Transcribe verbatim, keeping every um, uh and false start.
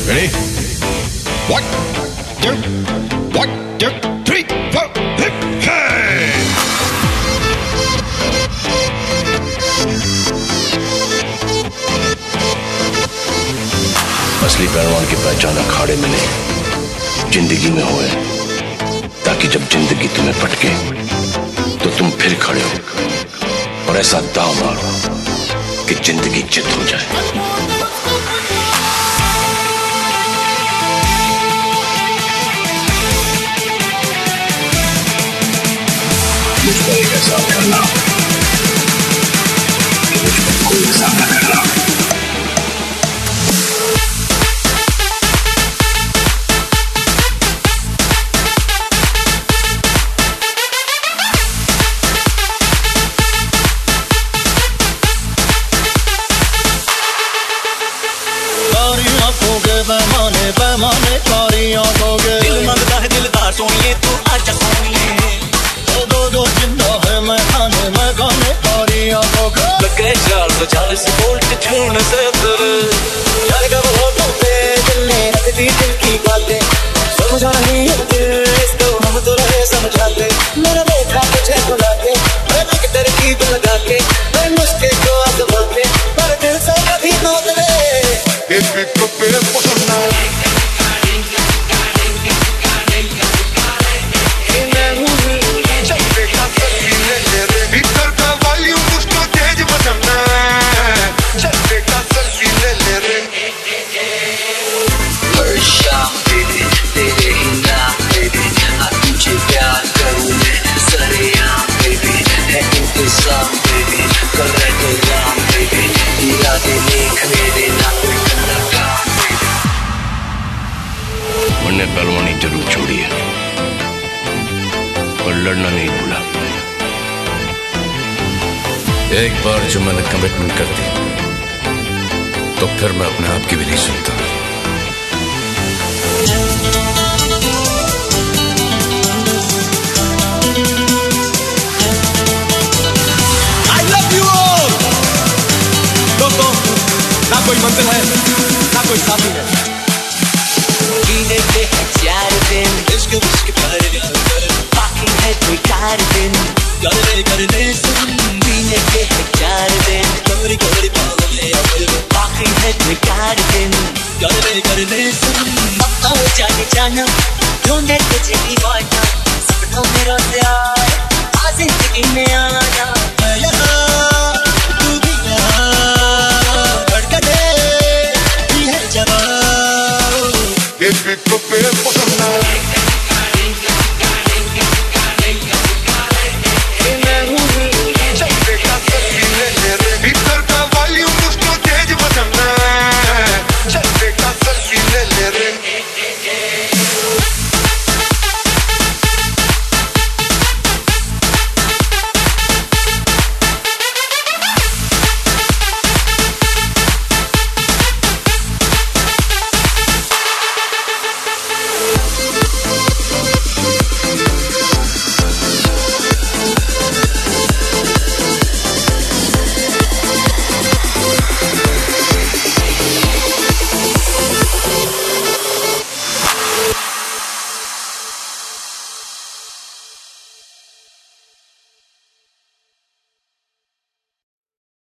Ready? One, two, one, two, three, four, hip, hey! असली पहलवान की पहचान अखाड़े में नहीं, जिंदगी में होए, ताकि जब जिंदगी तुम्हें पटके तो तुम फिर खड़े हो और ऐसा दांव मारो कि जिंदगी चित हो जाए। मुझको एक ऐसा करना, मुझको कोई सामना करना। पैमाने पैमाने कारी आंखों के दिल मंगता है दिलदार सोनिए तू आजा सोनिए दो दो दो जिंदा है मैं खाने मैं खाने कारी आंखों के लगे चार सौ चालीस वोल्ट छूने से तेरे यार कब होठों पे दिल ने रख दी दिल की बातें समझा नहीं है इसको हम तो रहे समझाते मेरा देखा तुझे बुला के मैं एक तरकीब लगा के मैं मुझके को आजमा के पर दिल से कभी नोट ले If we prepare for tonight, चलेगा सकीने तेरे भीतर का वॉल्यूम उसको तेज बजाना, चलेगा सकीने तेरे। हर शाम baby तेरे ही नाम baby आ तुझे प्यार करूँ मैं सरेआम baby है इंतज़ाम baby कर रहे तो राम baby इरादे लिख मेरे ना कोई करना काम baby। मैंने पहलवानी जरूर छोड़ी है और लड़ना नहीं भूला। एक बार जो मैंने कमिटमेंट कर दी तो फिर मैं अपने आप की भी नहीं सुनता। I love you all। दोस्तों ना कोई मंजिल है ना कोई साथी है, जीने के हैं चार दिन इश्क इश्क भरे बाकी है कोई कार दिन करने करने सुन जीने के हैं चार दिन गोरी गोरी पागले बाकी है कोई कार दिन करने करने सुन अब आओ जाने जाना ढूंढे तुझे दीवाना सपनों में रोज आए आ जिंदगी में आना मैं यहाँ तू भी यहाँ धड़कने भी है जवाब। If we